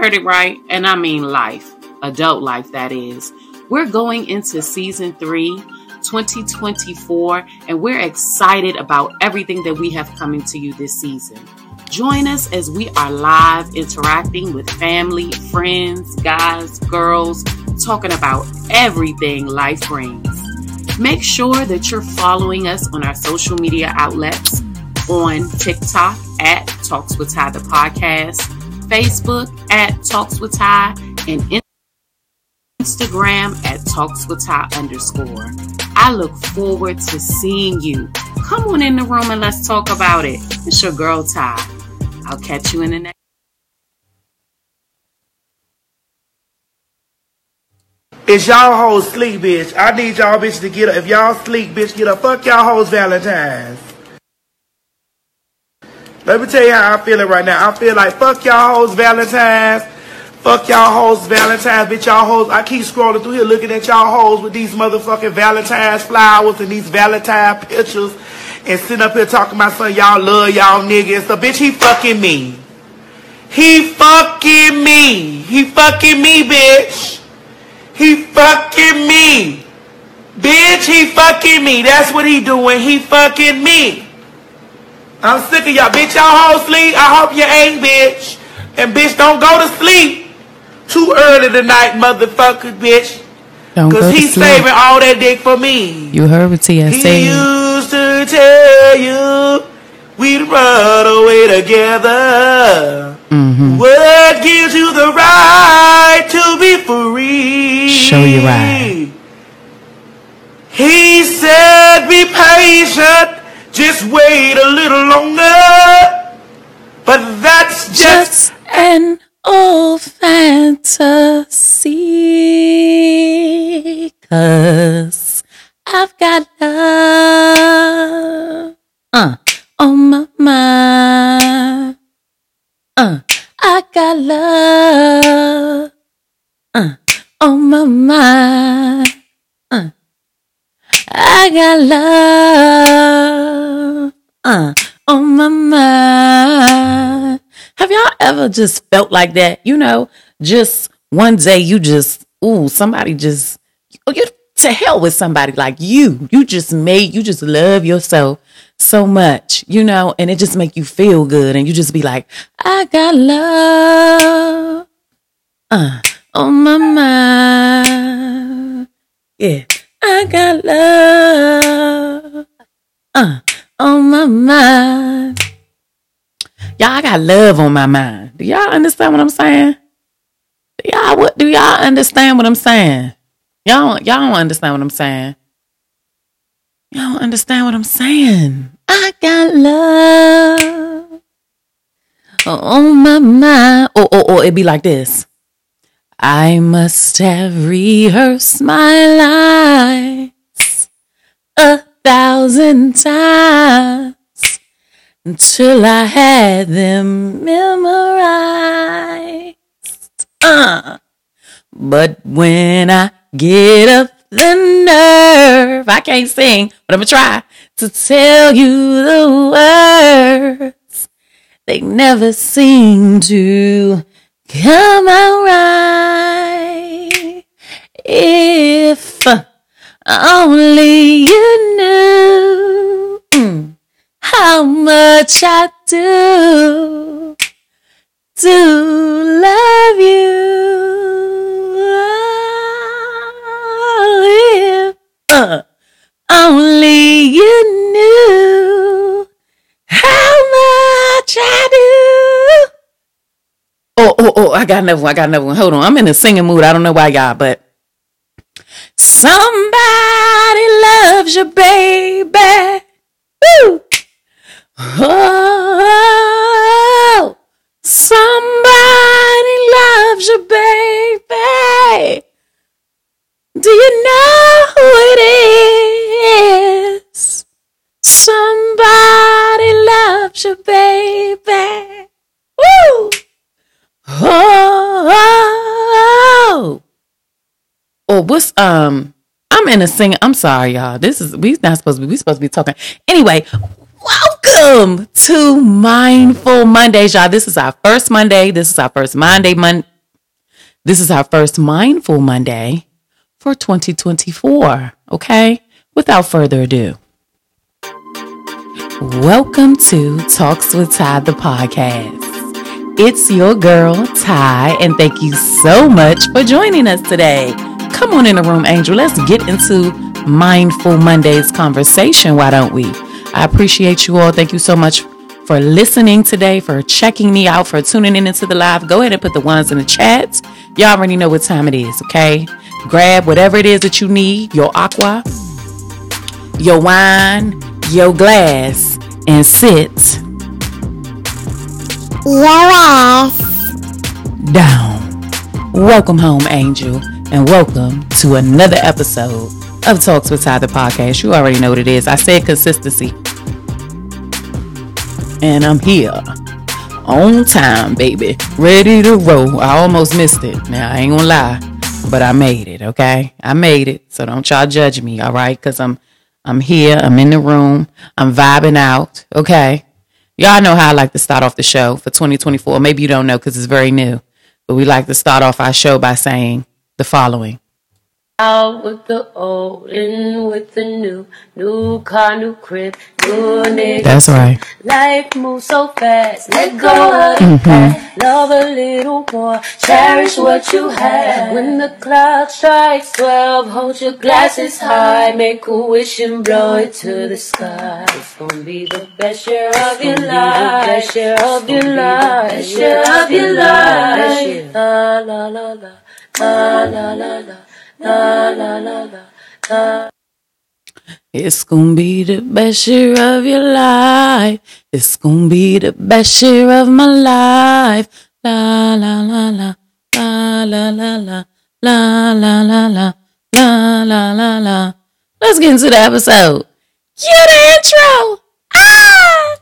heard it right, and I mean life, adult life, that is. We're going into season 3, 2024, and we're excited about everything that we have coming to you this season. Join us as we are live interacting with family, friends, guys, girls, talking about everything life brings. Make sure that you're following us on our social media outlets, on TikTok at Talks with Ty the podcast, Facebook at Talks with Ty, and Instagram at Talks with Ty _. I look forward to seeing you. Come on in the room and let's talk about it. It's your girl Ty. I'll catch you in the next. It's y'all hoes sleep, bitch. I need y'all bitch to get up. If y'all sleep, bitch, get up. Fuck y'all hoes Valentine's. Let me tell you how I'm feeling right now. I feel like fuck y'all hoes Valentine's. Fuck y'all hoes Valentine's, bitch. Y'all hoes. I keep scrolling through here looking at y'all hoes with these motherfucking Valentine's flowers and these Valentine pictures and sitting up here talking about something y'all love y'all niggas. So bitch, he fucking me. He fucking me. He fucking me, bitch. He fucking me. Bitch, he fucking me. That's what he doing. He fucking me. I'm sick of y'all. Bitch, y'all hoes sleep. I hope you ain't, bitch. And bitch, don't go to sleep too early tonight, motherfucker, bitch. Because he's saving all that dick for me. You heard what Tia said. He used to tell you we'd run away together. Mm-hmm. What gives you the right to be free? Show you right. He said be patient, just wait a little longer. But that's just an old fantasy, 'cause I've got love on my mind. I got love on my mind. I got love on my mind. Have y'all ever just felt like that? You know, just one day you just, somebody just, you to hell with somebody like you. You just love yourself so much, you know, and it just make you feel good. And you just be like, I got love on my mind. Yeah, I got love on my mind. Y'all, I got love on my mind. Do y'all understand what I'm saying? Do y'all understand what I'm saying? Y'all don't understand what I'm saying. Y'all don't understand what I'm saying. I got love on my mind. Or it'd be like this. I must have rehearsed my lines 1,000 times until I had them memorized. But when I get up the nerve, I can't sing, but I'm gonna try to tell you the words. They never seem to come out right. If only you knew how much I do love you. If only you knew how much I do. Oh, I got another one. Hold on. I'm in a singing mood. I don't know why, y'all, but somebody loves you, baby. Woo! Oh, somebody loves you, baby. Do you know who it is? Somebody loves you, baby. Woo! Oh, what's I'm in a singing. I'm sorry, y'all. We supposed to be talking. Anyway, welcome to Mindful Mondays, y'all. This is our first Monday. This is our first Monday This is our first Mindful Monday for 2024, okay? Without further ado, welcome to Talks with Ty, the podcast. It's your girl, Ty, and thank you so much for joining us today. Come on in the room, Angel. Let's get into Mindful Monday's conversation, why don't we? I appreciate you all. Thank you so much for listening today, for checking me out, for tuning in into the live. Go ahead and put the ones in the chat. Y'all already know what time it is, okay? Grab whatever it is that you need, your aqua, your wine, your glass, and sit your ass down. Welcome home, Angel, and welcome to another episode of Talks with Ty, the podcast. You already know what it is. I said consistency. And I'm here on time, baby. Ready to roll. I almost missed it. Now, I ain't gonna lie, but I made it, okay? I made it. So don't y'all judge me, all right? Because I'm here. I'm in the room. I'm vibing out, okay? Y'all know how I like to start off the show for 2024. Maybe you don't know because it's very new. But we like to start off our show by saying the following. Out with the old, in with the new car, new crib, new niggas. That's right. Life moves so fast, let go of the past. Love a little more, cherish what you have. When the clock strikes 12, hold your glasses high, make a wish and blow it to the sky. It's gonna be the best year of your life, best year of your life, best year of your life. La la la la, la la la la. La, la, la, la, la. It's gonna be the best year of your life. It's gonna be the best year of my life. La la la la la la la la la la la la la la la la. Let's get into the episode. Cue the intro. Ah!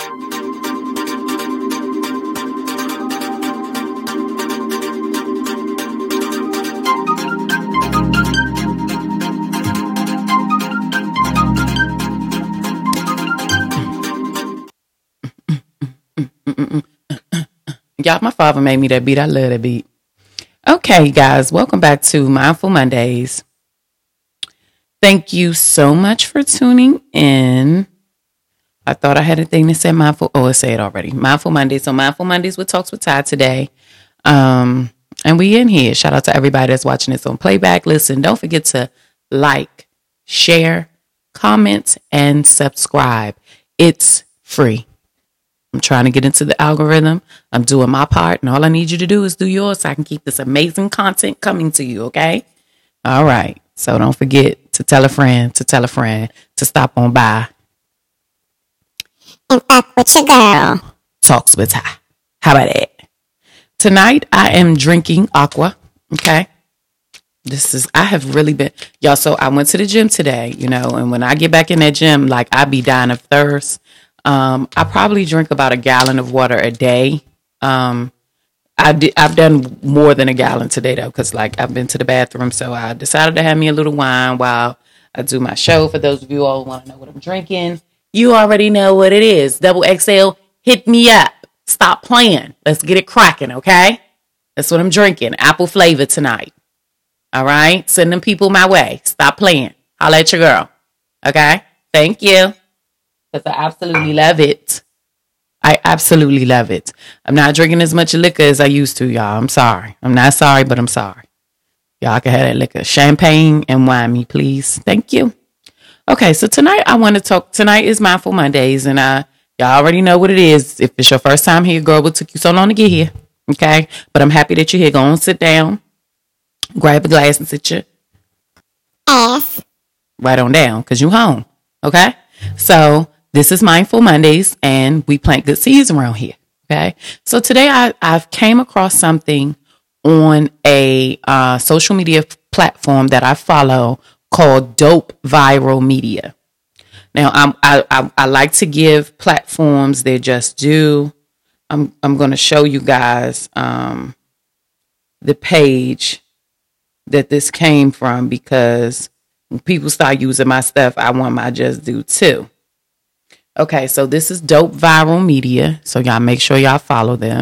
Y'all, my father made me that beat. I love that beat. Okay, guys, welcome back to Mindful Mondays. Thank you so much for tuning in. I thought I had a thing that said mindful. Oh, I say it already. Mindful Mondays. So Mindful Mondays with Talks with Ty today. And we in here. Shout out to everybody that's watching this on playback. Listen, don't forget to like, share, comment, and subscribe. It's free. I'm trying to get into the algorithm. I'm doing my part, and all I need you to do is do yours so I can keep this amazing content coming to you, okay? All right. So don't forget to tell a friend, to stop on by. and fuck with your girl. Talks with Ty. How about that? Tonight, I am drinking aqua, okay? I have really been, y'all, so I went to the gym today, and when I get back in that gym, like, I be dying of thirst. I probably drink about a gallon of water a day. I've done more than a gallon today though, because like I've been to the bathroom, so I decided to have me a little wine while I do my show. For those of you all who want to know what I'm drinking, you already know what it is. Double XL, hit me up. Stop playing. Let's get it cracking, okay? That's what I'm drinking. Apple flavor tonight. All right, send them people my way. Stop playing. Holla at your girl. Okay, thank you. Because I absolutely love it. I absolutely love it. I'm not drinking as much liquor as I used to, y'all. I'm sorry. I'm not sorry, but I'm sorry. Y'all can have that liquor. Champagne and wine me, please. Thank you. Okay, so tonight I want to talk. Tonight is Mindful Mondays, and y'all already know what it is. If it's your first time here, girl, it took you so long to get here. Okay, but I'm happy that you're here. Go on, sit down. Grab a glass and sit your Ass right on down, because you home. Okay, so this is Mindful Mondays, and we plant good seeds around here. Okay, so today I've came across something on a social media platform that I follow called Dope Viral Media. Now I like to give platforms their just due. I'm going to show you guys the page that this came from, because when people start using my stuff, I want my just due too. Okay, so this is Dope Viral Media. So y'all make sure y'all follow them.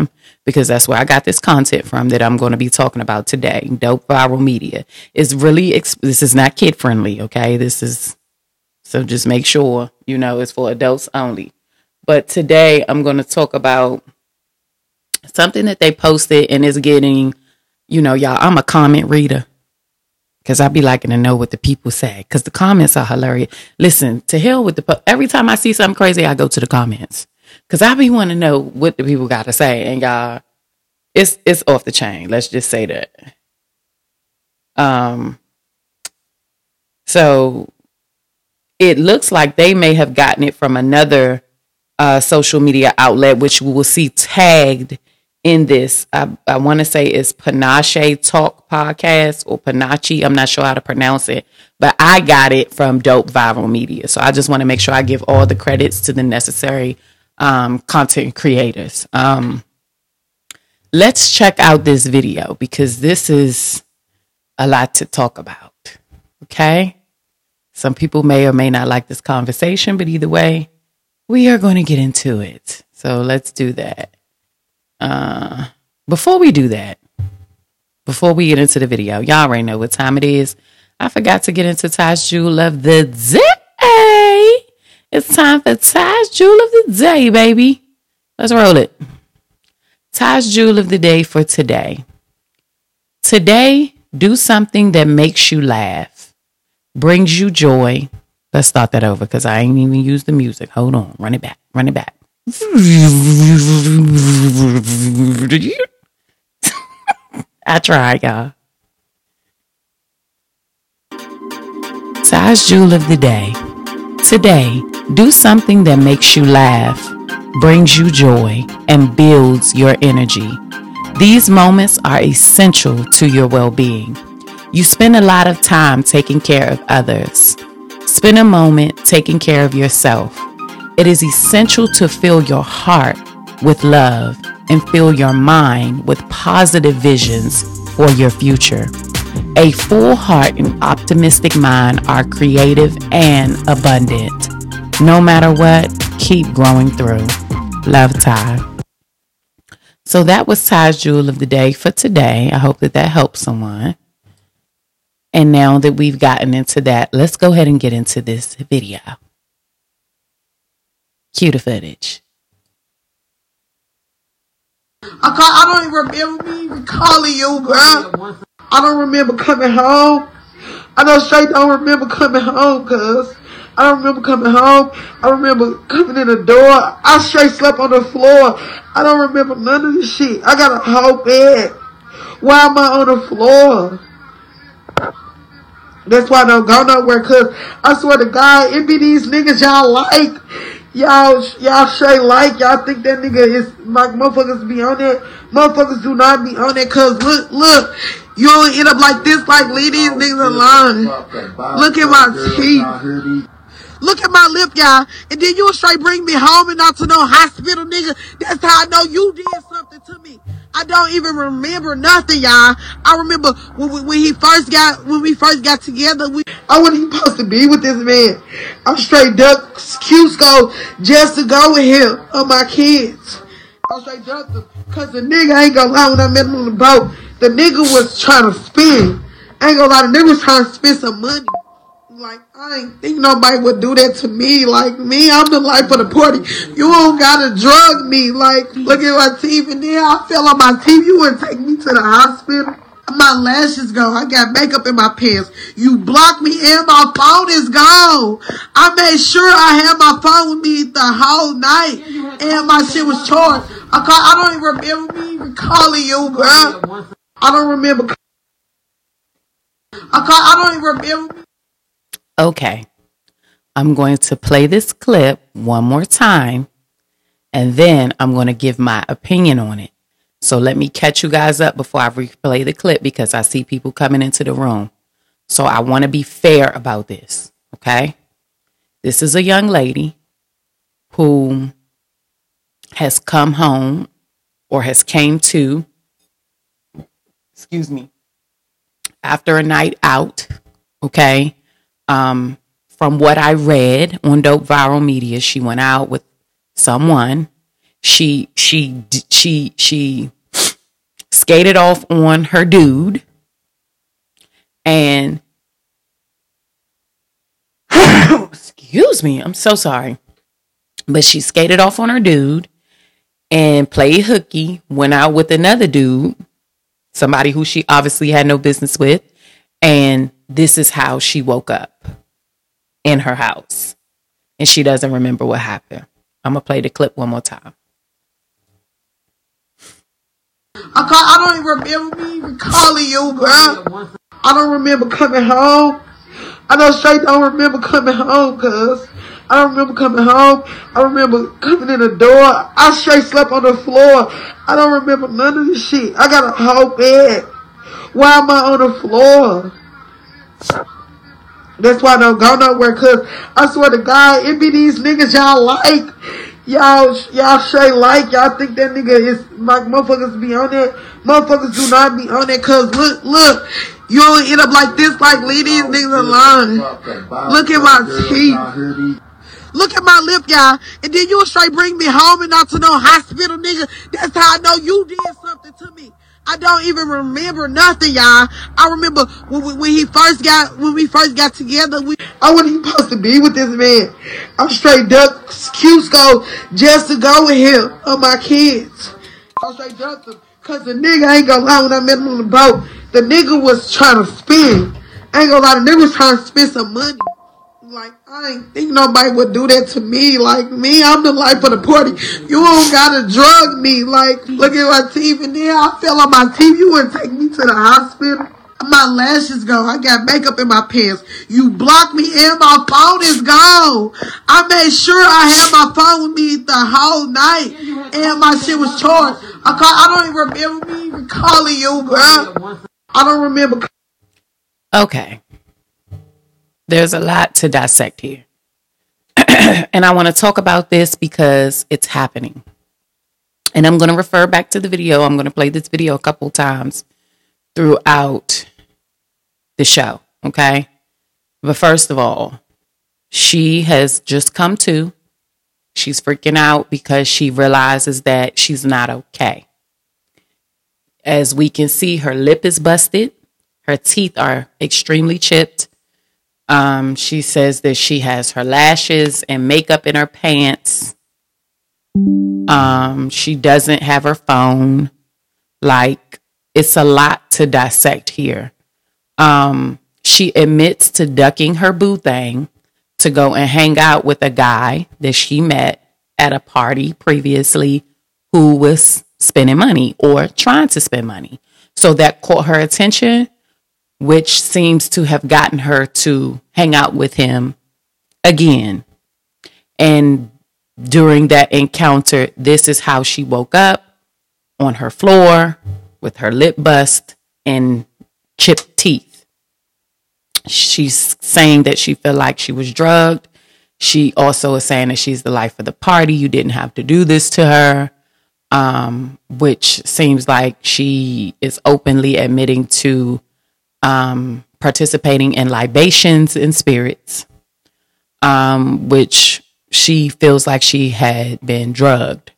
because that's where I got this content from that I'm going to be talking about today. Dope Viral Media is really, this is not kid friendly. Okay. This is, so just make sure, it's for adults only. But today I'm going to talk about something that they posted and is getting, y'all, I'm a comment reader because I be liking to know what the people say because the comments are hilarious. Listen, to hell with every time I see something crazy, I go to the comments because I be wanting to know what the people got to say. And y'all, it's off the chain. Let's just say that. So it looks like they may have gotten it from another social media outlet, which we will see tagged in this. I want to say it's Panache Talk Podcast or Panache. I'm not sure how to pronounce it, but I got it from Dope Viral Media. So I just want to make sure I give all the credits to the necessary content creators. Let's check out this video because this is a lot to talk about. Okay. Some people may or may not like this conversation, but either way, we are going to get into it. So let's do that. Before we do that, before we get into the video, y'all already know what time it is. I forgot to get into Ty's Jewel of the Day. It's time for Ty's Jewel of the Day, baby. Let's roll it. Ty's Jewel of the Day for today. Today, do something that makes you laugh, brings you joy. Let's start that over because I ain't even used the music. Hold on. Run it back. I tried, y'all. Ty's Jewel of the Day. Today, do something that makes you laugh, brings you joy, and builds your energy. These moments are essential to your well-being. You spend a lot of time taking care of others. Spend a moment taking care of yourself. It is essential to fill your heart with love and fill your mind with positive visions for your future. A full heart and optimistic mind are creative and abundant. No matter what, keep growing through. Love, Ty. So that was Ty's Jewel of the Day for today. I hope that helps someone. And now that we've gotten into that, let's go ahead and get into this video. Cue the footage. I don't even remember me even calling you, bro. I don't remember coming home. I know straight don't remember coming home, cuz. I don't remember coming home. I remember coming in the door. I straight slept on the floor. I don't remember none of this shit. I got a whole bed. Why am I on the floor? That's why I don't go nowhere, cuz I swear to God, it be these niggas y'all like. Y'all straight like. Y'all think that nigga is like motherfuckers be on that. Motherfuckers do not be on that, cuz look. You only end up like this, like leave these niggas alone. Look at my teeth. Look at my lip, y'all. And then you straight bring me home and not to no hospital, nigga. That's how I know you did something to me. I don't even remember nothing, y'all. I remember when we first got together. I wasn't even supposed to be with this man. I'm straight duck Cusco just to go with him on my kids. I straight ducked him because the nigga ain't gonna lie when I met him on the boat. The nigga was trying to spend. I ain't gonna lie, the nigga was trying to spend some money. Like, I ain't think nobody would do that to me. Like, me, I'm the life of the party. You don't gotta drug me. Like, look at my teeth. And then I fell on my teeth. You wouldn't take me to the hospital. My lashes gone. I got makeup in my pants. You blocked me and my phone is gone. I made sure I had my phone with me the whole night. And my shit was charged. I don't even remember me even calling you, bro. I don't remember. I don't even remember. Okay, I'm going to play this clip one more time, and then I'm going to give my opinion on it. So let me catch you guys up before I replay the clip because I see people coming into the room. So I want to be fair about this, okay? This is a young lady who has come home or has came to, after a night out, okay? From what I read on Dope Viral Media, she went out with someone. She skated off on her dude, and excuse me, I'm so sorry. But she skated off on her dude and played hooky, went out with another dude, somebody who she obviously had no business with. And this is how she woke up in her house. And she doesn't remember what happened. I'm going to play the clip one more time. I don't even remember me even calling you, bro. I don't remember coming home. I know straight don't remember coming home, cuz. I don't remember coming home. I remember coming in the door. I straight slept on the floor. I don't remember none of this shit. I got a whole bed. Why am I on the floor? That's why I don't go nowhere, cuz I swear to God, it be these niggas y'all like. Y'all straight like. Y'all think that nigga is like motherfuckers be on that. Motherfuckers do not be on that, cuz look. You only end up like this, like leave these niggas alone. Look at my teeth. Look at my lip, y'all. And then you straight bring me home and not to no hospital, nigga. That's how I know you did something to me. I don't even remember nothing, y'all. I remember when we first got together. I wasn't even supposed to be with this man. I'm straight duck Cusco just to go with him on my kids. I straight ducked him. Cause the nigga, I ain't gonna lie, when I met him on the boat, the nigga was trying to spend. I ain't gonna lie, the nigga was trying to spend some money. Like, I ain't think nobody would do that to me. Like, me, I'm the life of the party. You don't gotta drug me. Like, look at my teeth. And then I fell on my teeth. You wouldn't take me to the hospital. My lashes gone. I got makeup in my pants. You blocked me and my phone is gone. I made sure I had my phone with me the whole night. And my shit was charged. I don't even remember me even calling you, bro. I don't remember. Okay. There's a lot to dissect here. And I want to talk about this because it's happening. And I'm going to refer back to the video. I'm going to play this video a couple times throughout the show. Okay. But first of all, she has just come to. She's freaking out because she realizes that she's not okay. As we can see, her lip is busted. Her teeth are extremely chipped. She says that she has her lashes and makeup in her pants. She doesn't have her phone. Like, it's a lot to dissect here. She admits to ducking her boo thing to go and hang out with a guy that she met at a party previously who was spending money or trying to spend money. So that caught her attention, which seems to have gotten her to hang out with him again. And during that encounter, this is how she woke up on her floor with her lip bust and chipped teeth. She's saying that she felt like she was drugged. She also is saying that she's the life of the party. You didn't have to do this to her. Which seems like she is openly admitting to participating in libations and spirits, which she feels like she had been drugged.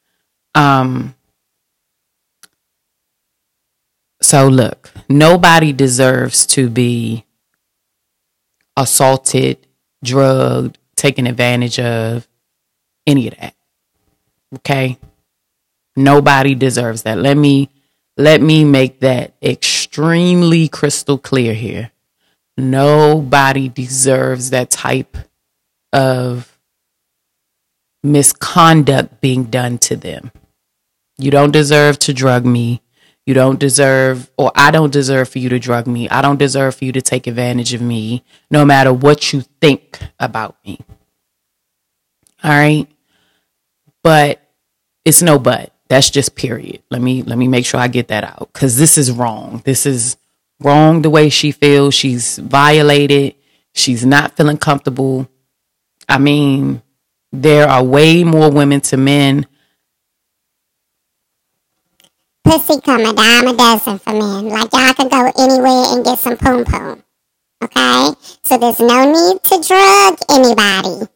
So look, nobody deserves to be assaulted, drugged, taken advantage of, any of that. Okay? Nobody deserves that. Let me make that extremely crystal clear here. Nobody deserves that type of misconduct being done to them. You don't deserve to drug me. You don't deserve, or I don't deserve for you to drug me. I don't deserve for you to take advantage of me, no matter what you think about me. All right? But it's no but. That's just period. Let me make sure I get that out, because this is wrong. This is wrong the way she feels. She's violated. She's not feeling comfortable. I mean, there are way more women to men. Pussy come a dime a dozen for men. Like, y'all can go anywhere and get some poom poom. Okay? So there's no need to drug anybody.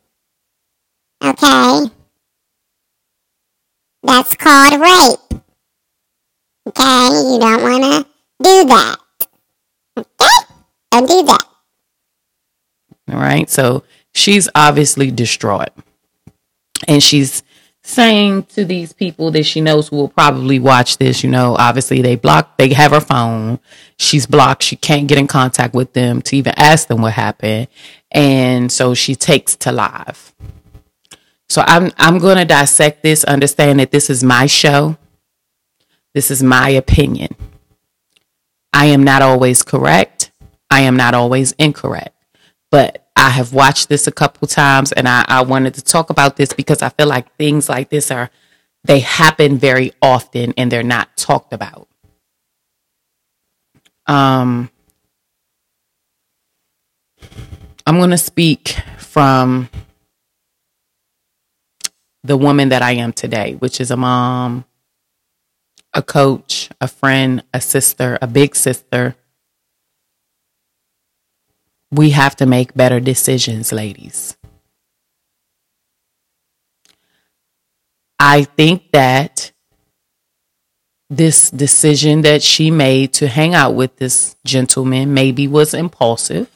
Okay? That's called rape. Okay? You don't want to do that. Okay? Don't do that. All right. So she's obviously distraught. And she's saying to these people that she knows who will probably watch this, obviously they have her phone. She's blocked. She can't get in contact with them to even ask them what happened. And so she takes to live. So I'm going to dissect this, understand that this is my show. This is my opinion. I am not always correct. I am not always incorrect. But I have watched this a couple times, and I wanted to talk about this because I feel like things like this they happen very often and they're not talked about. I'm going to speak from the woman that I am today, which is a mom, a coach, a friend, a sister, a big sister. We have to make better decisions, ladies. I think that this decision that she made to hang out with this gentleman maybe was impulsive.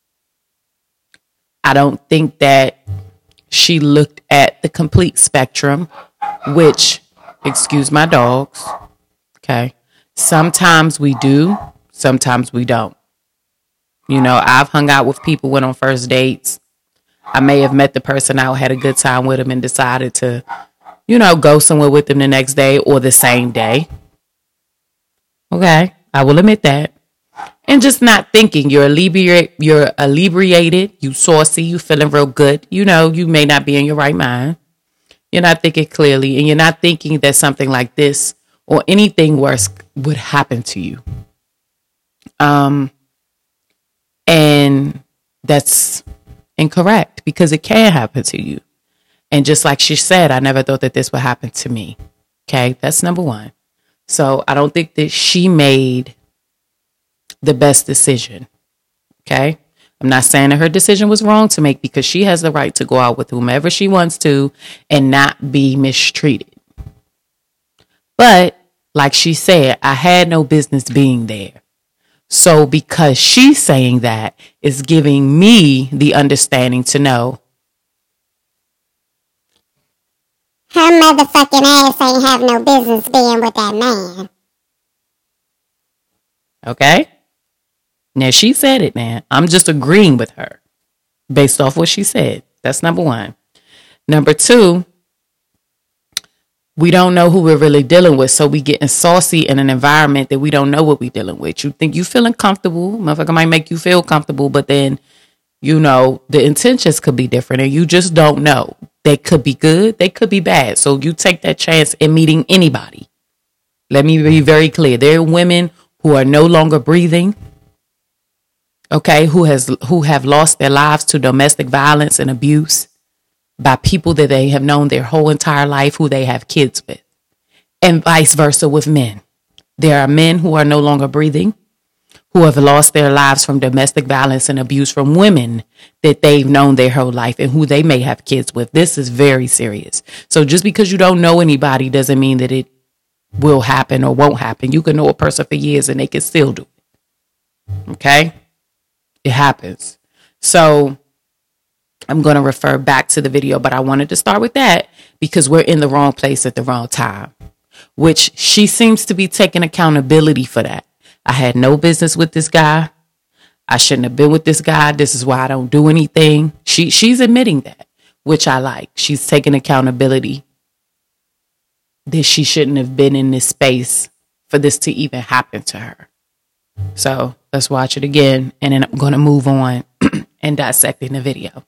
I don't think that she looked at the complete spectrum, which, excuse my dogs, okay, sometimes we do, sometimes we don't. I've hung out with people, went on first dates. I may have met the person out, had a good time with them, and decided to, go somewhere with them the next day or the same day. Okay, I will admit that. And just not thinking. You're inebriated, you saucy, you feeling real good. You may not be in your right mind. You're not thinking clearly, and you're not thinking that something like this or anything worse would happen to you. And that's incorrect because it can happen to you. And just like she said, I never thought that this would happen to me. Okay, that's number one. So I don't think that she made the best decision. Okay, I'm not saying that her decision was wrong to make because she has the right to go out with whomever she wants to and not be mistreated. But like she said, I had no business being there. So because she's saying that, it's giving me the understanding to know her motherfucking ass ain't have no business being with that man. Okay? Now she said it, man. I'm just agreeing with her based off what she said. That's number one. Number two, we don't know who we're really dealing with. So we getting saucy in an environment that we don't know what we're dealing with. You think you feeling comfortable. Motherfucker might make you feel comfortable, but then, the intentions could be different and you just don't know. They could be good. They could be bad. So you take that chance in meeting anybody. Let me be very clear. There are women who are no longer breathing. Okay. Who have lost their lives to domestic violence and abuse by people that they have known their whole entire life, who they have kids with, and vice versa with men. There are men who are no longer breathing, who have lost their lives from domestic violence and abuse from women that they've known their whole life and who they may have kids with. This is very serious. So just because you don't know anybody doesn't mean that it will happen or won't happen. You can know a person for years and they can still do it. Okay? It happens. So I'm going to refer back to the video, but I wanted to start with that because we're in the wrong place at the wrong time, which she seems to be taking accountability for that. I had no business with this guy. I shouldn't have been with this guy. This is why I don't do anything. She's admitting that, which I like. She's taking accountability that she shouldn't have been in this space for this to even happen to her. So let's watch it again. And then I'm going to move on and dissecting the video.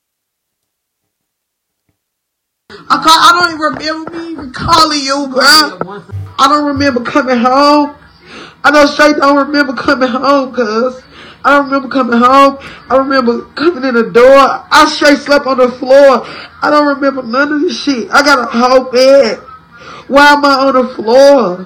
I don't even remember me even calling you, bro. I don't remember coming home. I know straight don't remember coming home, cuz. I don't remember coming home. I remember coming in the door. I straight slept on the floor. I don't remember none of this shit. I got a whole bed. Why am I on the floor?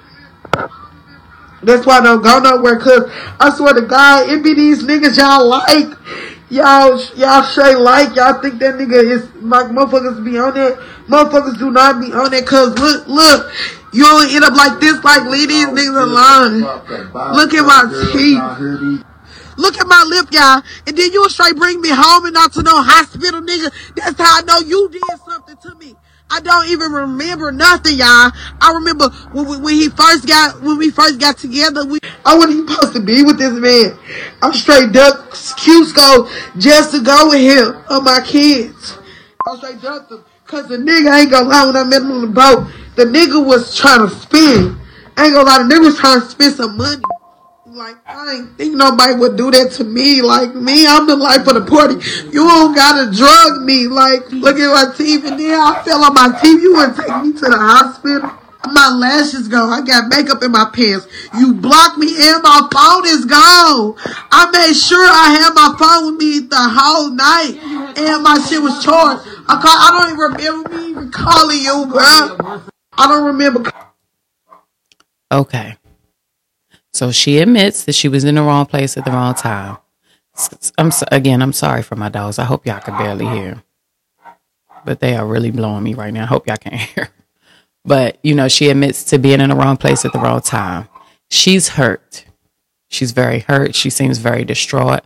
That's why I don't go nowhere, cuz I swear to God, it be these niggas y'all like. Y'all straight like. Y'all think that nigga is like motherfuckers be on that. Motherfuckers do not be on that, cuz look. You don't end up like this, like leave these niggas alone. Look at my teeth. Look at my lip, y'all. And then you straight bring me home and not to no hospital, nigga. That's how I know you did something to me. I don't even remember nothing, y'all. I remember when we first got together, I wasn't even supposed to be with this man. I'm straight duck Cusco just to go with him on my kids. I straight ducked him. Cause the nigga, I ain't gonna lie, when I met him on the boat, the nigga was trying to spend. I ain't gonna lie, the nigga was trying to spend some money. Like, I ain't think nobody would do that to me. Like, me, I'm the life of the party. You don't gotta drug me. Like, look at my teeth. And then I fell on my teeth. You wouldn't take me to the hospital. My lashes gone. I got makeup in my pants. You blocked me and my phone is gone. I made sure I had my phone with me the whole night. And my shit was charged. I don't even remember me even calling you, bro. I don't remember. Okay. So she admits that she was in the wrong place at the wrong time. I'm sorry for my dogs. I hope y'all can barely hear. But they are really blowing me right now. I hope y'all can hear. But, she admits to being in the wrong place at the wrong time. She's hurt. She's very hurt. She seems very distraught.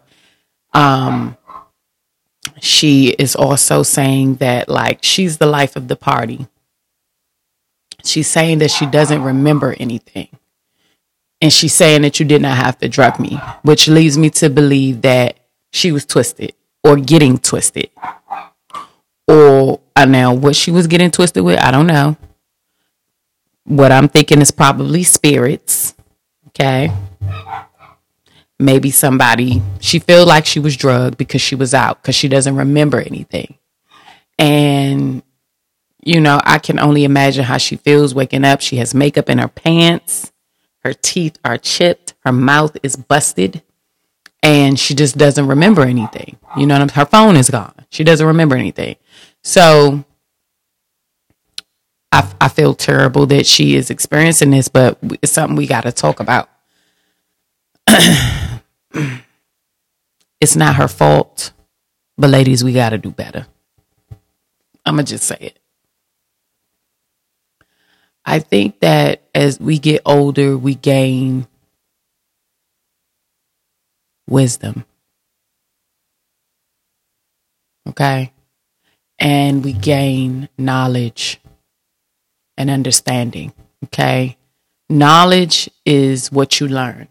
She is also saying that, she's the life of the party. She's saying that she doesn't remember anything. And she's saying that you did not have to drug me, which leads me to believe that she was twisted or getting twisted. Or now what she was getting twisted with, I don't know. What I'm thinking is probably spirits. Okay. Maybe she felt like she was drugged because she was out, because she doesn't remember anything. And, I can only imagine how she feels waking up. She has makeup in her pants. Her teeth are chipped. Her mouth is busted. And she just doesn't remember anything. Her phone is gone. She doesn't remember anything. So I feel terrible that she is experiencing this, but it's something we got to talk about. It's not her fault. But ladies, we got to do better. I'm going to just say it. I think that as we get older, we gain wisdom. Okay? And we gain knowledge and understanding. Okay? Knowledge is what you learn.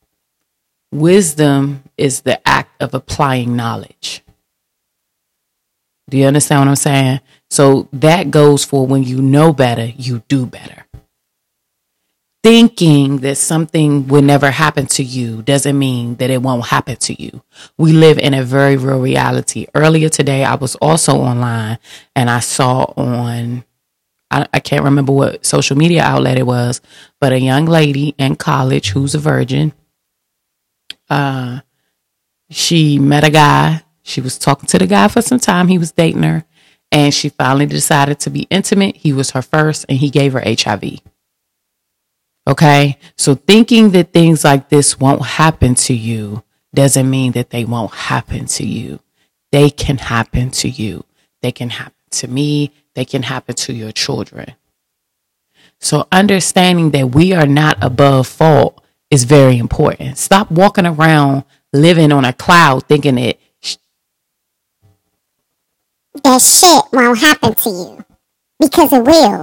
Wisdom is the act of applying knowledge. Do you understand what I'm saying? So that goes for when you know better, you do better. Thinking that something will never happen to you doesn't mean that it won't happen to you. We live in a very real reality. Earlier today, I was also online and I saw on, I can't remember what social media outlet it was, but a young lady in college who's a virgin. She met a guy. She was talking to the guy for some time. He was dating her. And she finally decided to be intimate. He was her first, and he gave her HIV. Okay? So thinking that things like this won't happen to you doesn't mean that they won't happen to you. They can happen to you. They can happen to me. They can happen to your children. So understanding that we are not above fault is very important. Stop walking around living on a cloud thinking that shit won't happen to you, because it will.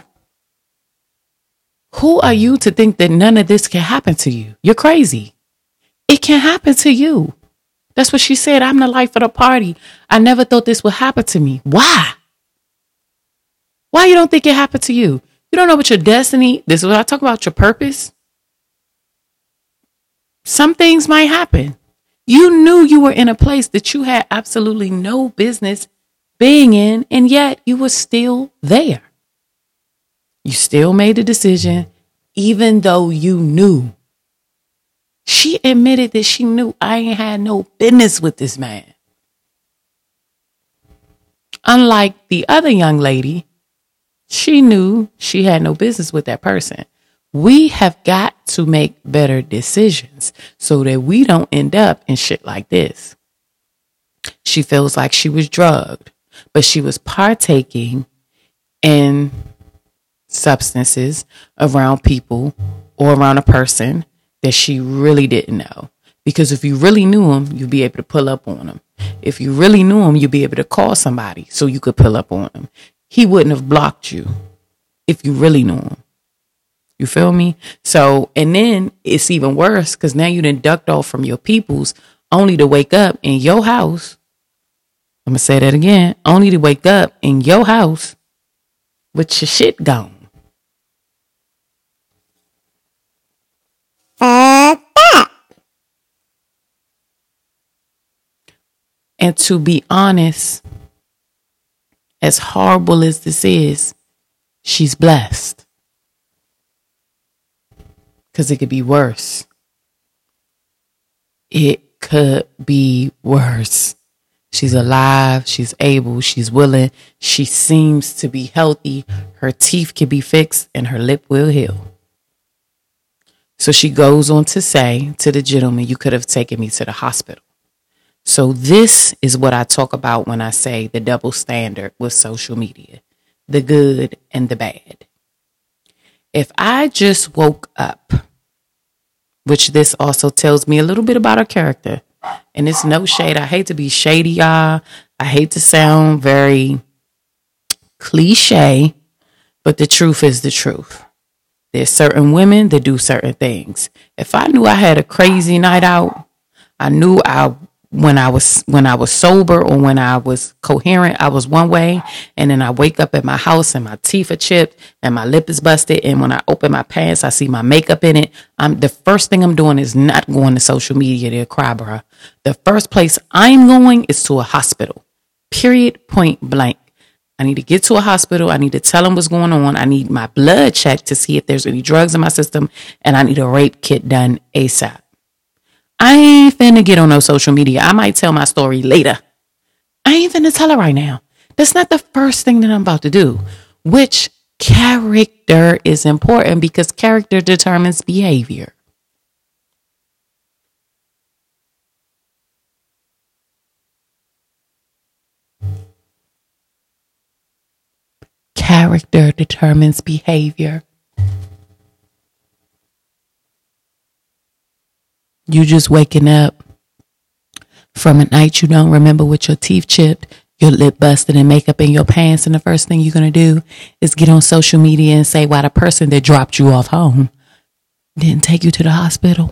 Who are you to think that none of this can happen to you? You're crazy. It can happen to you. That's what she said. I'm the life of the party. I never thought this would happen to me. Why? Why you don't think it happened to you? You don't know what your destiny, this is what I talk about, your purpose. Some things might happen. You knew you were in a place that you had absolutely no business being in, and yet you were still there. You still made the decision, even though you knew. She admitted that she knew I ain't had no business with this man. Unlike the other young lady, she knew she had no business with that person. We have got to make better decisions so that we don't end up in shit like this. She feels like she was drugged, but she was partaking in substances around people or around a person that she really didn't know. Because if you really knew him, you'd be able to pull up on him. If you really knew him, you'd be able to call somebody so you could pull up on him. He wouldn't have blocked you if you really knew him. You feel me? So, and then it's even worse because now you done ducked off from your peoples only to wake up in your house. I'm going to say that again. Only to wake up in your house with your shit gone. Fuck that. And to be honest, as horrible as this is, she's blessed. Because it could be worse. It could be worse. She's alive. She's able. She's willing. She seems to be healthy. Her teeth can be fixed and her lip will heal. So she goes on to say to the gentleman, you could have taken me to the hospital. So this is what I talk about when I say the double standard with social media, the good and the bad. If I just woke up, which this also tells me a little bit about her character, and it's no shade. I hate to be shady, y'all. I hate to sound very cliche, but the truth is the truth. There's certain women that do certain things. If I knew I had a crazy night out, I knew when I was sober or when I was coherent, I was one way. And then I wake up at my house and my teeth are chipped and my lip is busted. And when I open my pants, I see my makeup in it. The first thing I'm doing is not going to social media to cry, bruh. The first place I'm going is to a hospital. Period. Point blank. I need to get to a hospital. I need to tell them what's going on. I need my blood checked to see if there's any drugs in my system. And I need a rape kit done ASAP. I ain't finna get on no social media. I might tell my story later. I ain't finna tell her right now. That's not the first thing that I'm about to do. Which character is important because character determines behavior. Character determines behavior. You just waking up from a night you don't remember with your teeth chipped, your lip busted and makeup in your pants. And the first thing you're going to do is get on social media and say why the person that dropped you off home didn't take you to the hospital.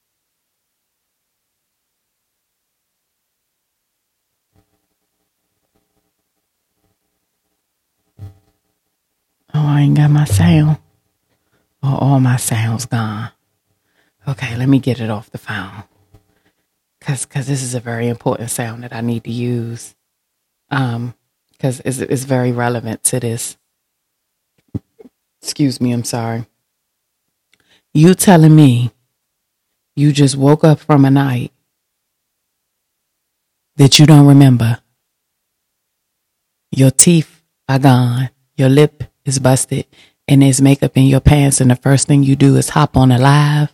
Oh, I ain't got my sound. Oh, all my sound's gone. Okay, let me get it off the phone. Cause this is a very important sound that I need to use. Cause it's very relevant to this. Excuse me, I'm sorry. You telling me you just woke up from a night that you don't remember. Your teeth are gone. Your lip is busted and there's makeup in your pants. And the first thing you do is hop on a live.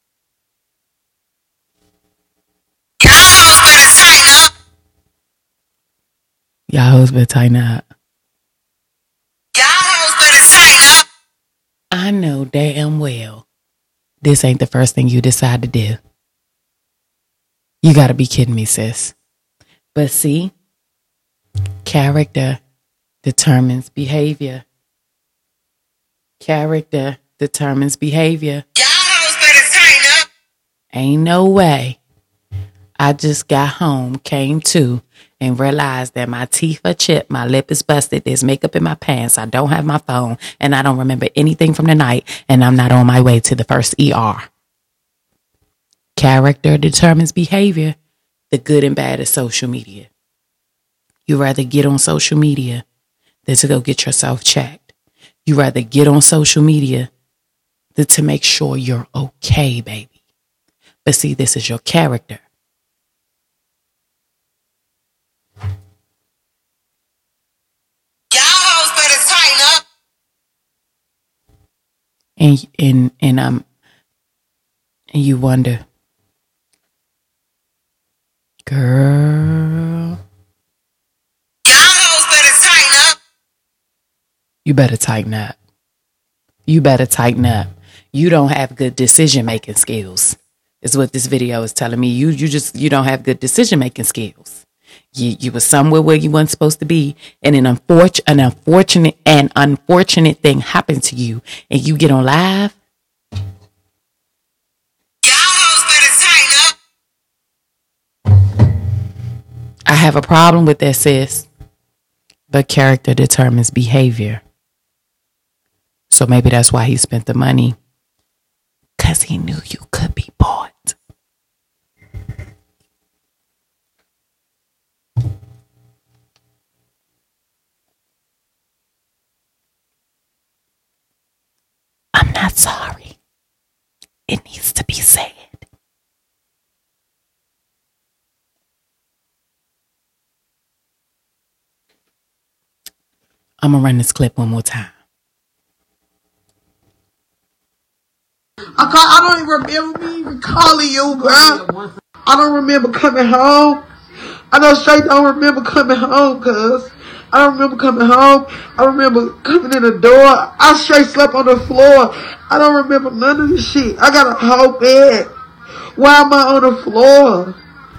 Y'all hoes better tighten up. Y'all hoes better tighten up. I know damn well this ain't the first thing you decide to do. You gotta be kidding me, sis. But see, character determines behavior. Character determines behavior. Y'all hoes better tighten up. Ain't no way. I just got home, came to, and realized that my teeth are chipped, my lip is busted, there's makeup in my pants, I don't have my phone, and I don't remember anything from the night, and I'm not on my way to the first ER. Character determines behavior. The good and bad is social media. You rather get on social media than to go get yourself checked. You rather get on social media than to make sure you're okay, baby. But see, this is your character. And you wonder, girl, you better tighten up. You better tighten up. You don't have good decision-making skills, is what this video is telling me. You don't have good decision-making skills. You were somewhere where you weren't supposed to be, and an unfortunate thing happened to you, and you get on live. I have a problem with that, sis. But character determines behavior. So maybe that's why he spent the money. Because he knew you could be bought. I'm not sorry. It needs to be said. I'm going to run this clip one more time. I don't even remember me even calling you, bro. I don't remember coming home. I know straight don't remember coming home, cuz. I don't remember coming home. I remember coming in the door. I straight slept on the floor. I don't remember none of this shit. I got a whole bed. Why am I on the floor?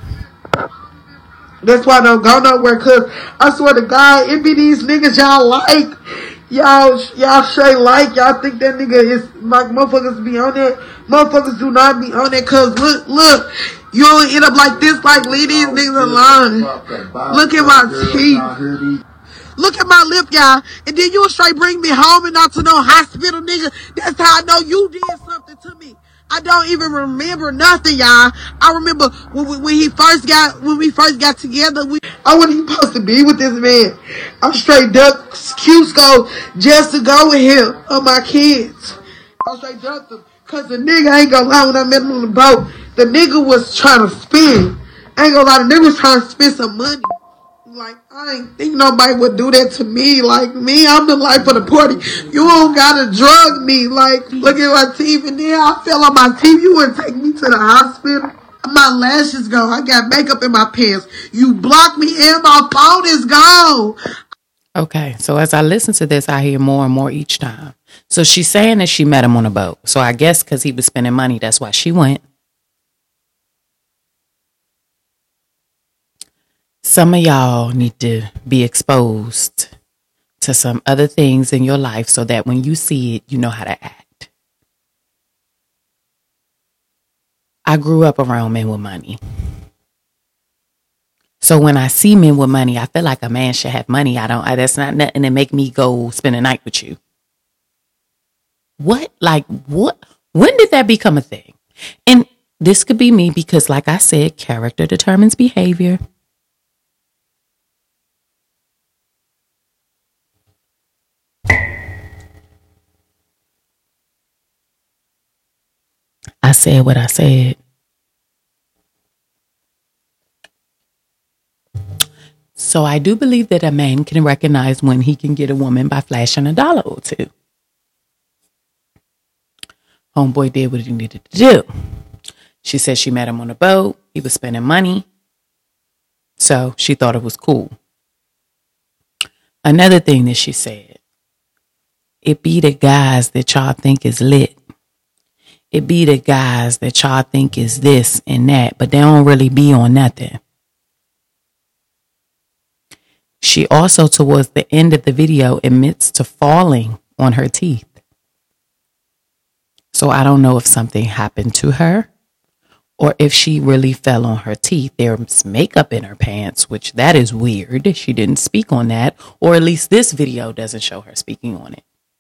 That's why I don't go nowhere, cuz I swear to God, it be these niggas y'all like. Y'all straight like. Y'all think that nigga is like motherfuckers be on that. Motherfuckers do not be on that, cuz look. You only end up like this, like leave these niggas alone. Look at my teeth. Look at my lip, y'all. And then you straight bring me home and not to no hospital, nigga. That's how I know you did something to me. I don't even remember nothing, y'all. I remember when we first got together, I wasn't even supposed to be with this man. I straight ducked Cusco just to go with him on my kids. I straight ducked him. Cause the nigga, ain't gonna lie, when I met him on the boat, the nigga was trying to spend. I ain't gonna lie, the nigga was trying to spend some money. Like, I ain't think nobody would do that to me. Like, me, I'm the life of the party. You don't gotta drug me. Like, look at my teeth. And then I fell on my teeth. You wouldn't take me to the hospital. My lashes gone. I got makeup in my pants. You blocked me and my phone is gone. Okay, so as I listen to this, I hear more and more each time. So she's saying that she met him on a boat. So I guess because he was spending money, that's why she went. Some of y'all need to be exposed to some other things in your life so that when you see it, you know how to act. I grew up around men with money. So when I see men with money, I feel like a man should have money. That's not nothing to make me go spend a night with you. What? When did that become a thing? And this could be me because, like I said, character determines behavior. I said what I said. So I do believe that a man can recognize when he can get a woman by flashing $1 or $2. Homeboy did what he needed to do. She said she met him on a boat. He was spending money. So she thought it was cool. Another thing that she said, it be the guys that y'all think is lit. It be the guys that y'all think is this and that, but they don't really be on nothing. She also, towards the end of the video, admits to falling on her teeth. So I don't know if something happened to her or if she really fell on her teeth. There's makeup in her pants, which that is weird. She didn't speak on that, or at least this video doesn't show her speaking on it.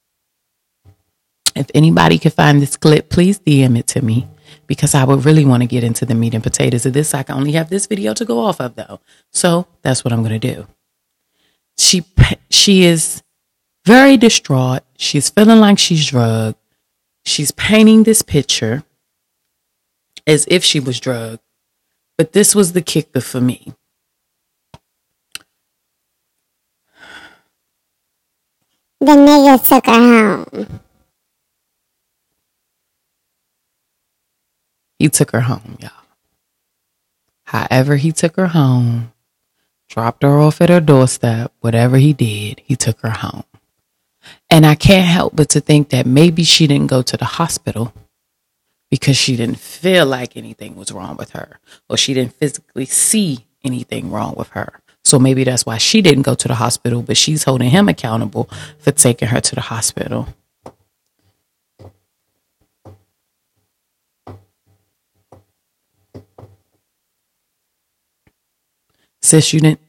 If anybody can find this clip, please DM it to me because I would really want to get into the meat and potatoes of this. I can only have this video to go off of though. So that's what I'm going to do. She is very distraught. She's feeling like she's drugged. She's painting this picture as if she was drugged. But this was the kicker for me. The nigga took her home. He took her home, y'all. However he took her home, dropped her off at her doorstep, whatever he did, he took her home. And I can't help but to think that maybe she didn't go to the hospital because she didn't feel like anything was wrong with her, or she didn't physically see anything wrong with her. So maybe that's why she didn't go to the hospital, but she's holding him accountable for taking her to the hospital. Sis, you didn't.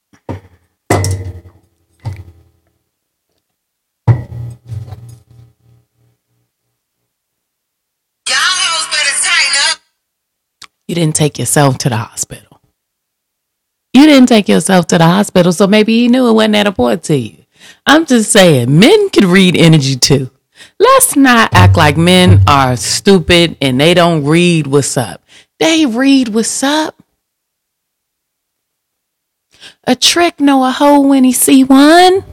You didn't take yourself to the hospital. You didn't take yourself to the hospital, so maybe he knew it wasn't that important to you. I'm just saying, men can read energy too. Let's not act like men are stupid and they don't read what's up. They read what's up. A trick know a hoe when he see one.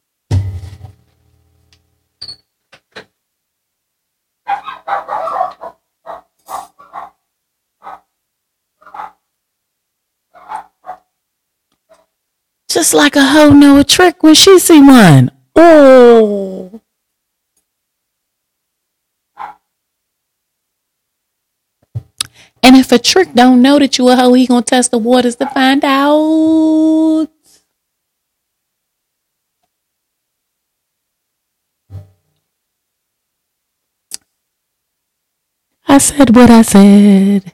Just like a hoe know a trick when she see one. Oh. And if a trick don't know that you a hoe, he gonna test the waters to find out. I said what I said.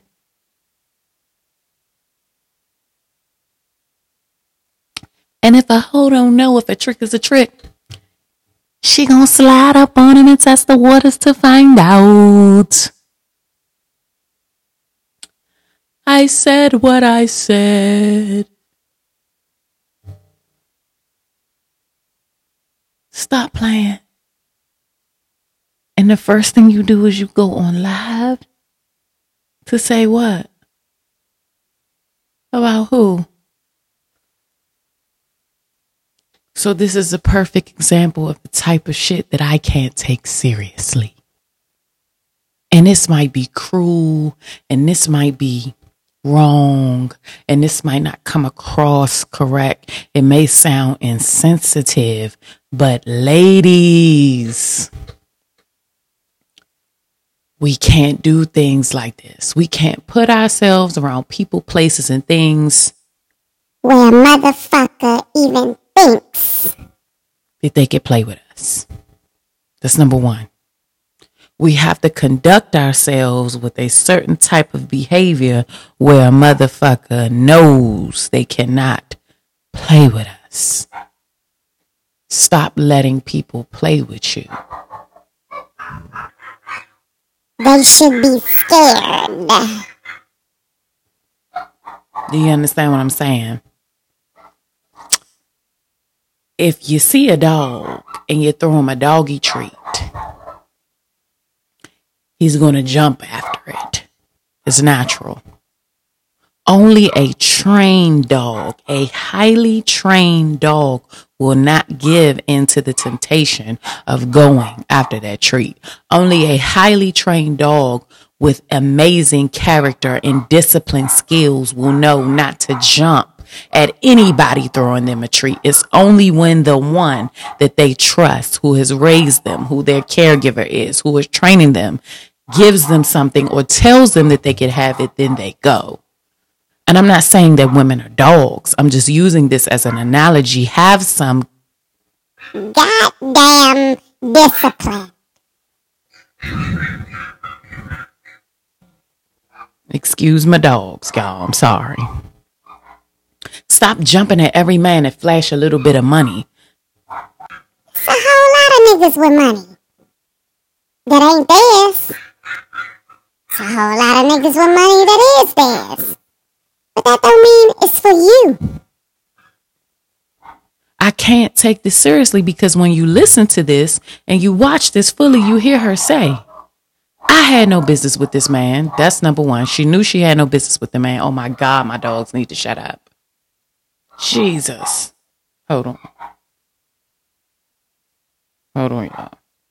And if a hoe don't know if a trick is a trick, she gonna slide up on him and test the waters to find out. I said what I said. Stop playing. And the first thing you do is you go on live to say what? About who? So this is a perfect example of the type of shit that I can't take seriously. And this might be cruel, and this might be wrong, and this might not come across correct. It may sound insensitive, but ladies, we can't do things like this. We can't put ourselves around people, places, and things where a motherfucker even thinks that they could play with us. That's number one. We have to conduct ourselves with a certain type of behavior where a motherfucker knows they cannot play with us. Stop letting people play with you. they should be scared. Do you understand what I'm saying? If you see a dog and you throw him a doggy treat, he's going to jump after it. It's natural. Only a trained dog, a highly trained dog, will not give into the temptation of going after that treat. Only a highly trained dog with amazing character and discipline skills will know not to jump at anybody throwing them a treat. It's only when the one that they trust, who has raised them, who their caregiver is, who is training them, gives them something or tells them that they can have it, then they go. And I'm not saying that women are dogs. I'm just using this as an analogy. Have some goddamn discipline. Excuse my dogs, y'all. I'm sorry. Stop jumping at every man that flash a little bit of money. It's a whole lot of niggas with money that ain't theirs. It's a whole lot of niggas with money that is theirs. But that don't mean it's for you. I can't take this seriously because when you listen to this and you watch this fully, you hear her say, I had no business with this man. That's number one. She knew she had no business with the man. Oh my God, my dogs need to shut up. Jesus. Hold on. Hold on, y'all.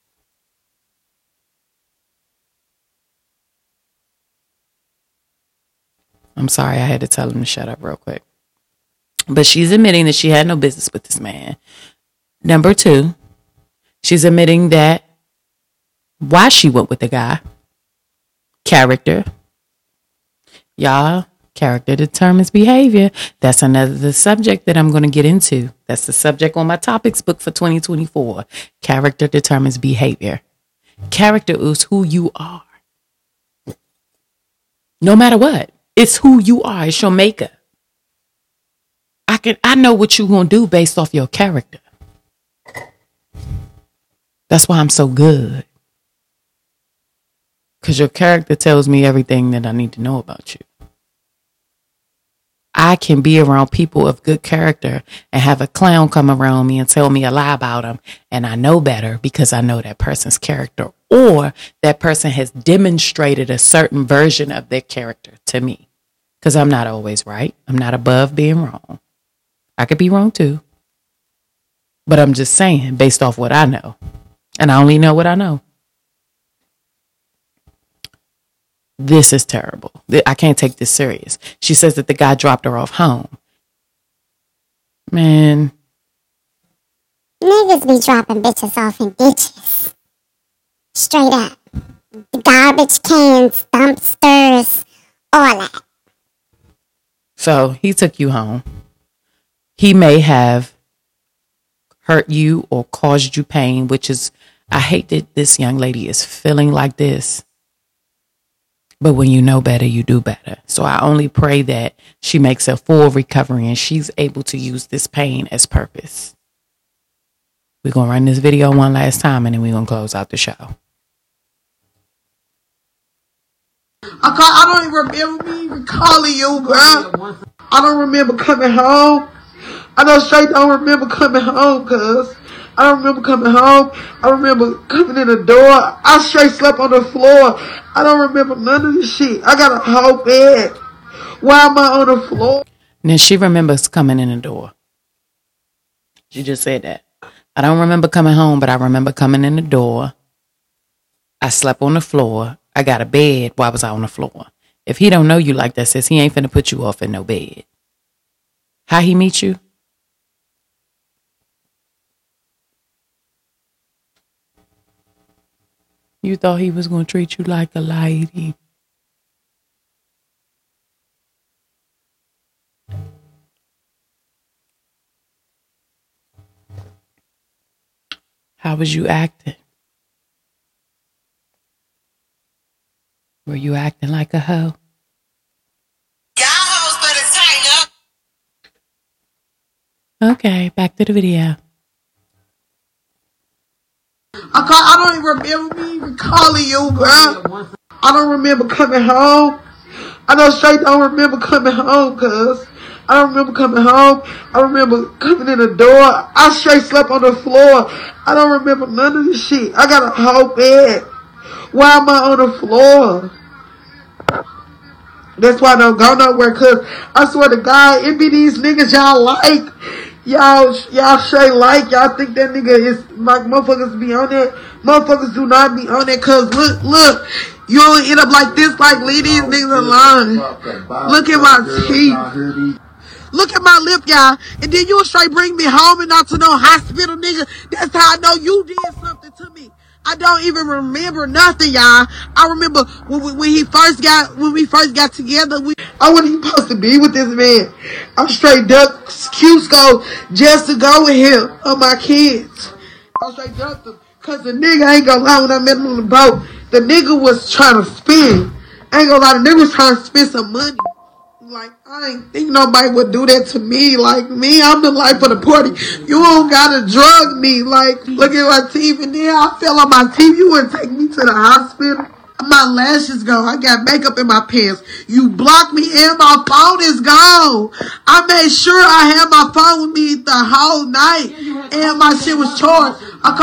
I'm sorry, I had to tell him to shut up real quick. But she's admitting that she had no business with this man. Number two, She's admitting that why she went with the guy. Character. Y'all, character determines behavior. That's another subject that I'm going to get into. That's the subject on my topics book for 2024. Character determines behavior. Character is who you are. No matter what, it's who you are. It's your makeup. I know what you're going to do based off your character. That's why I'm so good. Because your character tells me everything that I need to know about you. I can be around people of good character and have a clown come around me and tell me a lie about them. And I know better because I know that person's character, or that person has demonstrated a certain version of their character to me. Because I'm not always right. I'm not above being wrong. I could be wrong too. But I'm just saying based off what I know. And I only know what I know. This is terrible. I can't take this serious. She says that the guy dropped her off home. Man. Niggas be dropping bitches off in ditches. Straight up. The garbage cans, dumpsters, all that. So he took you home. He may have hurt you or caused you pain, which is, I hate that this young lady is feeling like this. But when you know better, you do better. So I only pray that she makes a full recovery and she's able to use this pain as purpose. We're going to run this video one last time and then we're going to close out the show. I don't even remember me even calling you, bro. I don't remember coming home. I know straight don't remember coming home, cuz. I don't remember coming home. I remember coming in the door. I straight slept on the floor. I don't remember none of this shit. I got a whole bed. Why am I on the floor? And then she remembers coming in the door. She just said that. I don't remember coming home, but I remember coming in the door. I slept on the floor. I got a bed. Why was I on the floor? If he don't know you like that, sis, he ain't finna put you off in no bed. How he meet you? You thought he was going to treat you like a lady. How was you acting? Were you acting like a hoe? Y'all hoes better tighten up. Okay, back to the video. I don't even remember me even calling you, bro. I don't remember coming home. I know straight don't remember coming home, cuz. I don't remember coming home. I remember coming in the door. I straight slept on the floor. I don't remember none of this shit. I got a whole bed. Why am I on the floor? That's why I don't go nowhere, cuz I swear to God, it be these niggas y'all like. Y'all straight like. Y'all think that nigga is like motherfuckers be on that. Motherfuckers do not be on that, cuz look. You only end up like this, like leave these niggas alone. Look at my teeth. Look at my lip, y'all. And then you straight bring me home and not to no hospital, nigga. That's how I know you did something to me. I don't even remember nothing, y'all. I remember when we first got together, I wasn't even supposed to be with this man. I'm straight duck Cusco just to go with him on my kids. I straight ducked him. Cause the nigga, I ain't gonna lie, when I met him on the boat, the nigga was trying to spin. I ain't gonna lie, the nigga was trying to spend some money. Like, I ain't think nobody would do that to me. Like, me, I'm the life of the party. You don't gotta drug me. Like, look at my teeth. And then I fell on my teeth. You wouldn't take me to the hospital. My lashes go. I got makeup in my pants. You blocked me and my phone is gone. I made sure I had my phone with me the whole night. And my shit was charged.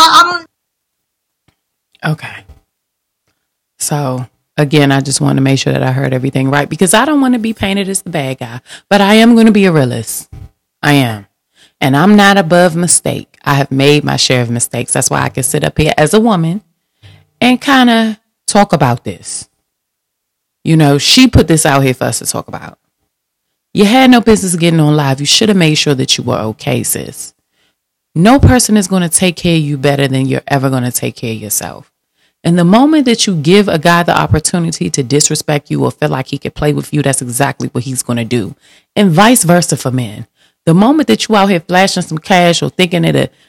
Okay. So, again, I just want to make sure that I heard everything right because I don't want to be painted as the bad guy, but I am going to be a realist. I am. And I'm not above mistake. I have made my share of mistakes. That's why I can sit up here as a woman and kind of talk about this. You know, she put this out here for us to talk about. You had no business getting on live. You should have made sure that you were okay, sis. No person is going to take care of you better than you're ever going to take care of yourself. And the moment that you give a guy the opportunity to disrespect you or feel like he could play with you, that's exactly what he's going to do. And vice versa for men. The moment that you out here flashing some cash or thinking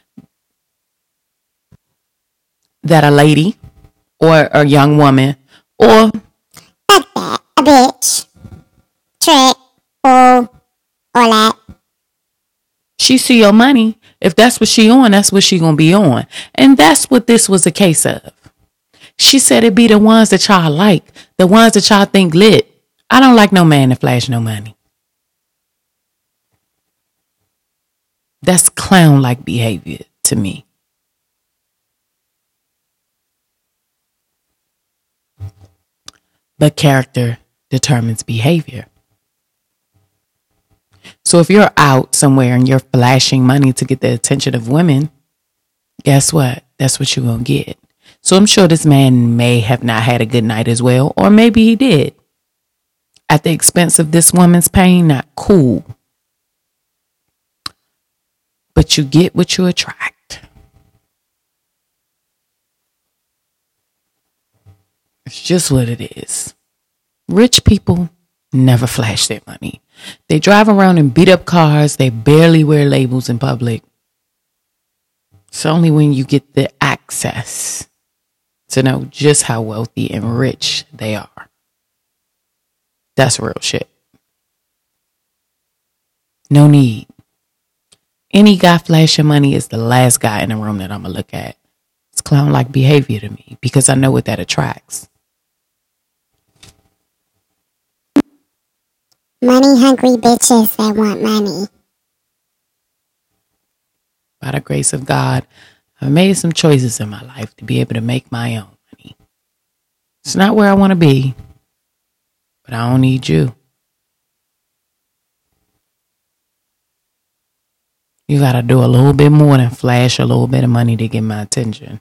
that a lady or a young woman or Fuck that. A bitch. Trick. Fool. All that. she see your money, if that's what she on, that's what she gonna be on. And that's what this was a case of. She said it be the ones that y'all like, the ones that y'all think lit. I don't like no man to flash no money. That's clown-like behavior to me. But character determines behavior. So if you're out somewhere and you're flashing money to get the attention of women, guess what? That's what you're going to get. So I'm sure this man may have not had a good night as well, or maybe he did. At the expense of this woman's pain, not cool. But you get what you attract. It's just what it is. Rich people never flash their money. They drive around in beat up cars. They barely wear labels in public. It's only when you get the access to know just how wealthy and rich they are. That's real shit. No need. Any guy flashing money is the last guy in the room that I'm going to look at. It's clown-like behavior to me because I know what that attracts. Money-hungry bitches that want money. By the grace of God, I've made some choices in my life to be able to make my own money. It's not where I want to be, but I don't need you. You got to do a little bit more than flash a little bit of money to get my attention.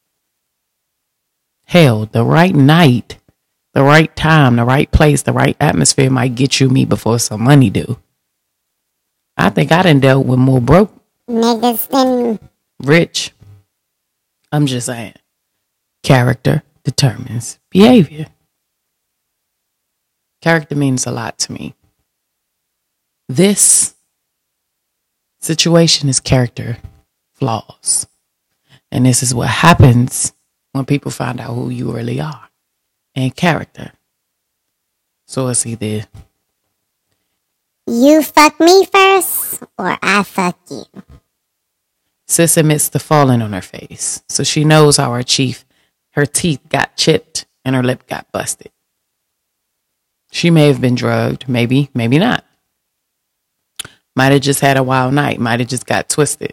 Hell, the right night, the right time, the right place, the right atmosphere might get you me before some money do. I think I done dealt with more broke Niggas than rich. I'm just saying. Character determines behavior. Character means a lot to me. This situation is character flaws. And this is what happens when people find out who you really are and character. So it's either you fuck me first or I fuck you. Sis admits to falling on her face. So she knows how her teeth got chipped and her lip got busted. She may have been drugged, maybe not. Might have just had a wild night, might have just got twisted.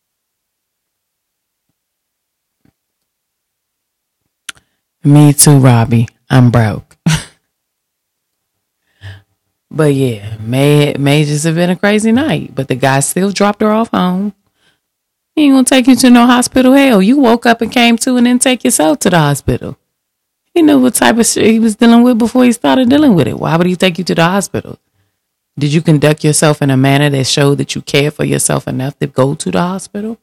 Me too, Robbie. I'm broke. But yeah, may just have been a crazy night. But the guy still dropped her off home. He ain't gonna take you to no hospital. Hell, you woke up and came to and then take yourself to the hospital. He knew what type of shit he was dealing with before he started dealing with it. Why would he take you to the hospital? Did you conduct yourself in a manner that showed that you care for yourself enough to go to the hospital?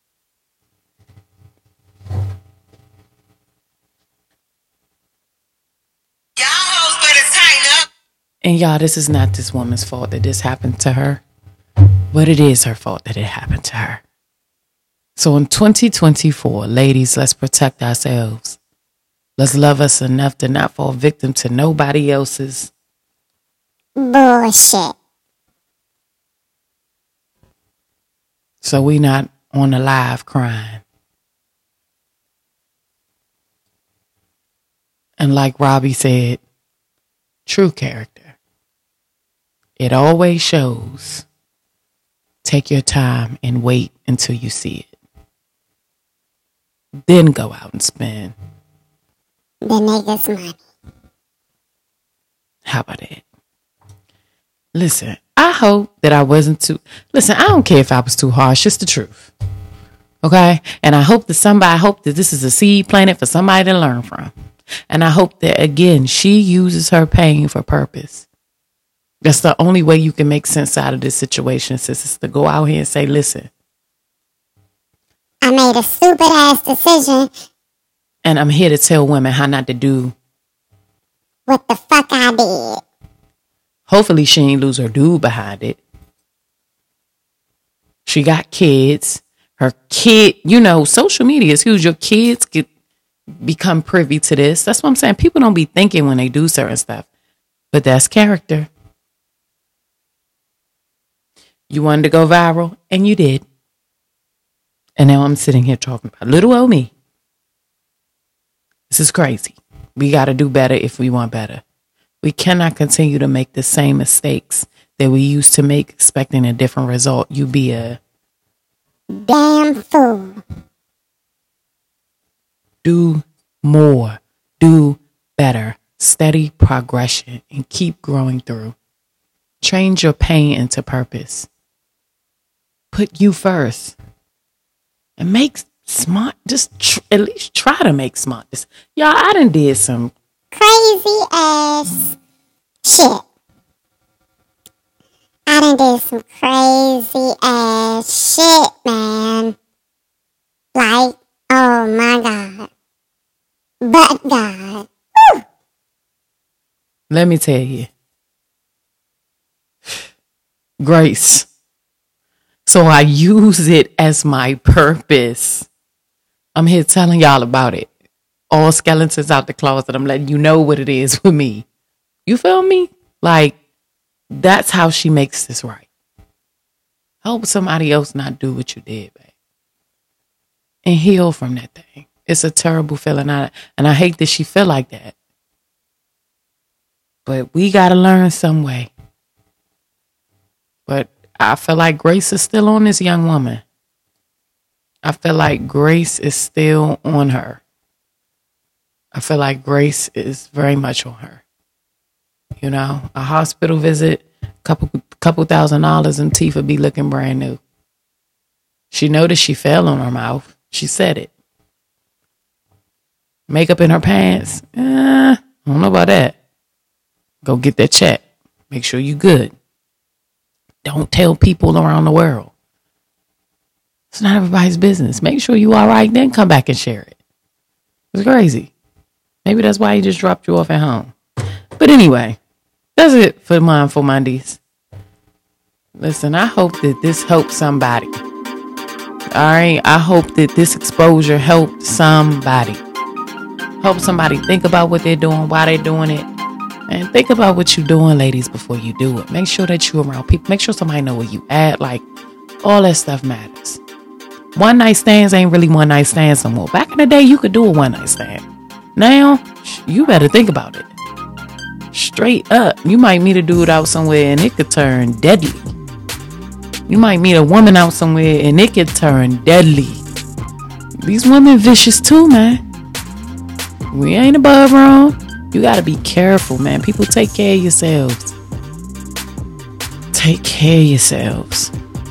And y'all, this is not this woman's fault that this happened to her, but it is her fault that it happened to her. So in 2024, ladies, let's protect ourselves. Let's love us enough to not fall victim to nobody else's bullshit. So we not on the live crying. And like Robbie said, true character. It always shows. Take your time and wait until you see it. Then go out and spend the niggas' money. How about that? Listen, I hope that I wasn't too... Listen, I don't care if I was too harsh. It's the truth. Okay? And I hope that this is a seed planted for somebody to learn from. And I hope that, again, she uses her pain for purpose. That's the only way you can make sense out of this situation, sis, is to go out here and say, listen, I made a stupid ass decision. And I'm here to tell women how not to do what the fuck I did. Hopefully she ain't lose her dude behind it. She got kids. Her kid, social media is huge. Your kids could become privy to this. That's what I'm saying. People don't be thinking when they do certain stuff. But that's character. You wanted to go viral, and you did. And now I'm sitting here talking about little old me. This is crazy. We got to do better if we want better. We cannot continue to make the same mistakes that we used to make expecting a different result. You be a damn fool. Do more. Do better. Steady progression and keep growing through. Change your pain into purpose. Put you first. And make smart, at least try to make smart. Y'all, I done did some crazy ass shit. I done did some crazy ass shit, man. Like, oh my God. But God. Whew. Let me tell you. Grace. So I use it as my purpose. I'm here telling y'all about it. All skeletons out the closet. I'm letting you know what it is with me. You feel me? Like, that's how she makes this right. Help somebody else not do what you did, babe. And heal from that thing. It's a terrible feeling. And I hate that she feel like that. But we got to learn some way. But I feel like Grace is still on this young woman. I feel like Grace is still on her. I feel like Grace is very much on her. A hospital visit, couple $1,000s and teeth would be looking brand new. She noticed she fell on her mouth. She said it. Makeup in her pants. I don't know about that. Go get that check. Make sure you good. Don't tell people around the world. It's not everybody's business. Make sure you all right, then come back and share it. It's crazy. Maybe that's why he just dropped you off at home. But anyway, that's it for Mindful Mondays. Listen, I hope that this helps somebody. All right? I hope that this exposure helped somebody. Help somebody think about what they're doing, why they're doing it. And think about what you're doing, ladies, before you do it. Make sure that you're around people. Make sure somebody know where you at. Like, all that stuff matters. One night stands ain't really one night stands no more. Back in the day, you could do a one night stand. Now, you better think about it. Straight up. You might meet a dude out somewhere and it could turn deadly. You might meet a woman out somewhere and it could turn deadly. These women vicious too, man. We ain't above wrong. You gotta be careful, man. People, take care of yourselves. Take care of yourselves.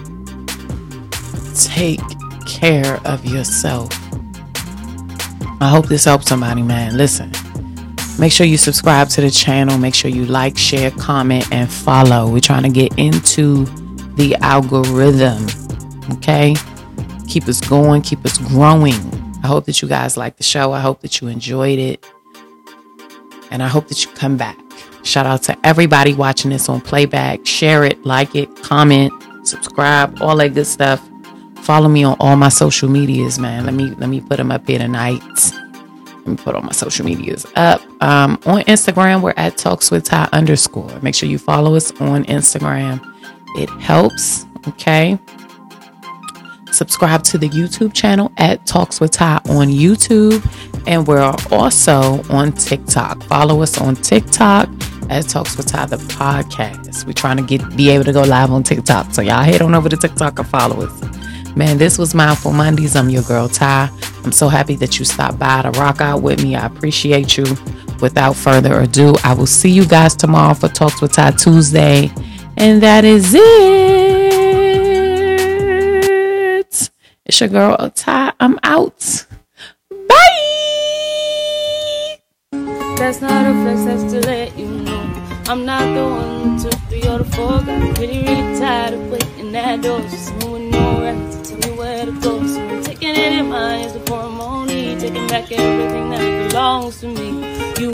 Take care of yourself. I hope this helps somebody, man. Listen, make sure you subscribe to the channel. Make sure you like, share, comment, and follow. We're trying to get into the algorithm. Okay? Keep us going. Keep us growing. I hope that you guys like the show. I hope that you enjoyed it. And I hope that you come back. Shout out to everybody watching this on playback. Share it, like it, comment, subscribe, all that good stuff. Follow me on all my social medias, man. Let me put them up here tonight. Let me put all my social medias up. On Instagram, we're at talkswithty_. Make sure you follow us on Instagram. It helps. Okay. Subscribe to the YouTube channel at Talks with Ty on YouTube. And we're also on TikTok. Follow us on TikTok at Talks with Ty, the podcast. We're trying to be able to go live on TikTok. So y'all head on over to TikTok and follow us. Man, this was Mindful Mondays. I'm your girl, Ty. I'm so happy that you stopped by to rock out with me. I appreciate you. Without further ado, I will see you guys tomorrow for Talks with Ty Tuesday. And that is it. It's your girl, Ty. I'm out. Bye. That's not a flex, that's to let you know I'm not the one who took 3 or 4. Got really tired of waiting at doors. Just moving no right to tell me where to go. So I'm taking it in mind, it's a ceremony, taking back everything that belongs to me.